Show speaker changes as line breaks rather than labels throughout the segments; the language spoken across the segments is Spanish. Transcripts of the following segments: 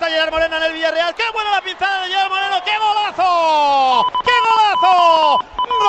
está Gerard Moreno en el Villarreal. ¡Qué buena la pinzada de Gerard Moreno! ¡Qué golazo! ¡Qué golazo!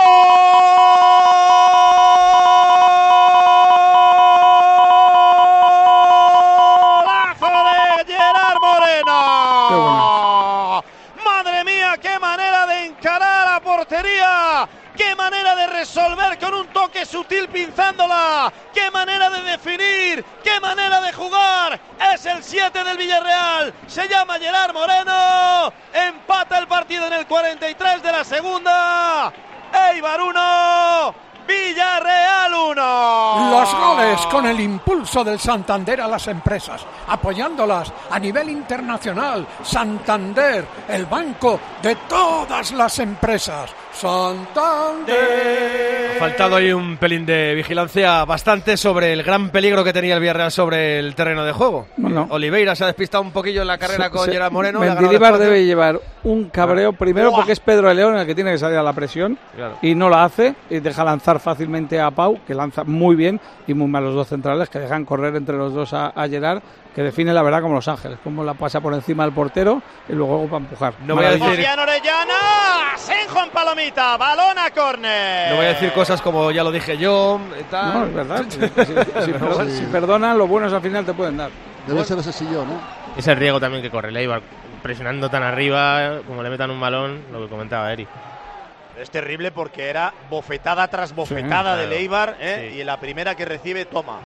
¡Golazo de Gerard Moreno!
Qué bueno.
¡Madre mía! ¡Qué manera de encarar a portería! ¡Qué manera de resolver con un toque sutil pinzándola! ¡Qué manera de definir! ¡Qué manera de jugar! Es el 7 del Villarreal. Se llama Gerard Moreno. Empata el partido en el 43 de la segunda. Eibar 1, Villarreal 1.
Los goles con el impulso del Santander a las empresas, apoyándolas a nivel internacional. Santander, el banco de todas las empresas. Santander.
Ha faltado ahí un pelín de vigilancia bastante sobre el gran peligro que tenía el Villarreal sobre el terreno de juego.
Bueno.
Oliveira se ha despistado un poquillo en la carrera con Gerard Moreno.
Mendilibar debe llevar un cabreo, primero porque es Pedro de León el que tiene que salir a la presión,
claro,
y no la hace, y deja lanzar fácilmente a Pau, que lanza muy bien, y muy mal los dos centrales, que dejan correr entre los dos a Gerard, que define la verdad como Los Ángeles, como la pasa por encima del portero y luego para empujar.
No voy a decir...
Orellana, Senjo en palomita, balón a córner.
No voy a decir cosas como ya lo dije yo y tal.
No, es verdad. Si perdonan, los buenos al final te pueden dar.
Debe ser ese sillón, ¿no?
Es el riesgo también que corre el Eibar, presionando tan arriba, como le metan un balón, lo que comentaba Eri.
Es terrible porque era bofetada tras bofetada del Eibar,
Sí.
y en la primera que recibe toma.